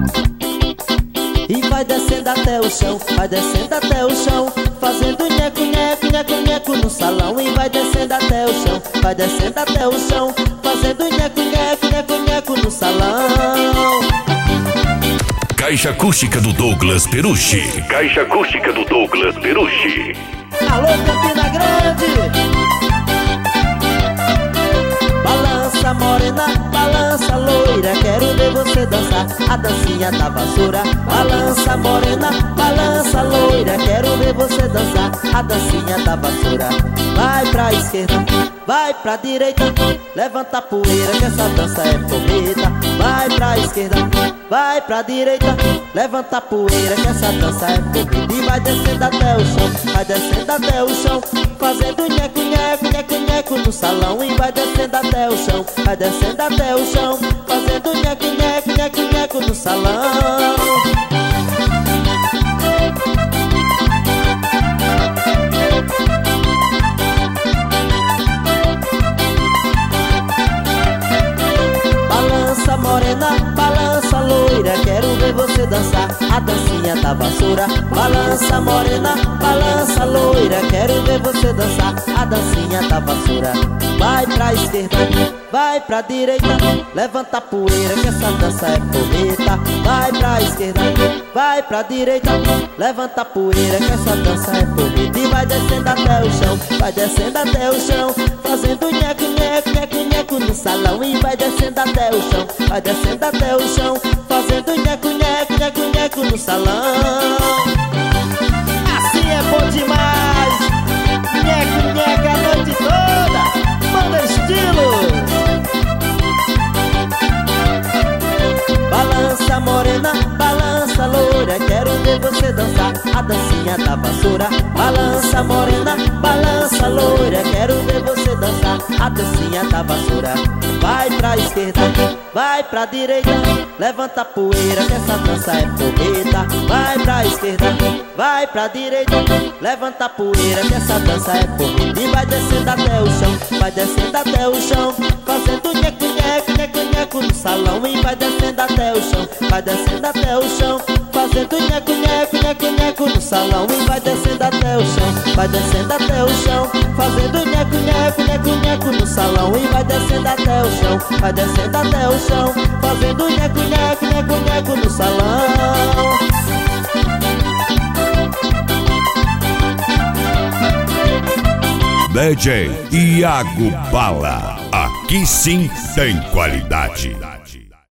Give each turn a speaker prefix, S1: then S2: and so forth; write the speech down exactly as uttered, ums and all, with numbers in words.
S1: E vai descendo até o chão, vai descendo até o chão, fazendo nheco, nheco, nheco, nheco no salão. E vai descendo até o chão, vai descendo até o chão, fazendo nheco, nheco, nheco, nheco no salão.
S2: Caixa acústica do Douglas Perucci. Caixa acústica do Douglas Perucci.
S1: Alô, Campina Grande! Balança morena, balança loira, quero ver você dançar a dancinha da vassoura. Balança morena, balança loira, quero ver você dançar a dancinha da vassoura. Vai pra esquerda, vai pra direita, levanta a poeira que essa dança é bonita. Vai pra esquerda, vai pra direita, levanta a poeira que essa dança é bonita. E vai descendo até o chão, vai descendo até o chão, fazendo nheco, nheco, nheco, nheco no salão. E vai descendo até o chão, vai descendo até o chão, fazendo nheco, nheco, nheco, nheco no salão. Balança morena, balança loira, quero ver você dançar a dancinha da vassoura. Balança morena, balança loira, quero ver você dançar a dancinha da vassoura. Vai pra esquerda, vai pra direita, levanta a poeira que essa dança é bonita. Vai pra esquerda, vai pra direita, levanta a poeira que essa dança é bonita. E vai descendo até o chão, vai descendo até o chão, fazendo nheco, nheco, nheco, nheco no salão. E vai descendo até o chão, vai descendo até o chão, fazendo nheco, nheco, nheco, nheco no salão. Assim é bom demais, nheco, nheco a noite toda. Manda estilo. Balança morena, balança loira, quero ver você dançar a dancinha da vassoura. Balança morena, balança loira, quero ver você dançar a dancinha da vassoura. Vai pra esquerda, vai pra direita, levanta a poeira que essa dança é bonita. Vai pra esquerda, vai pra direita, levanta a poeira que essa dança é bonita. E vai descendo até o chão, vai descendo até o chão, fazendo nheco, nheco, nheco, nheco no salão. E vai descendo até o chão, vai descendo até o chão, fazendo nheco, nheco, nheco, nheco no salão. E vai descendo até o chão, vai descendo até o chão, fazendo nheco, nheco, nheco, nheco no salão. E vai descendo até o chão, vai descendo até o chão, fazendo nheco, nheco, nheco, nheco no salão.
S2: D J Iago Bala, aqui sim tem qualidade.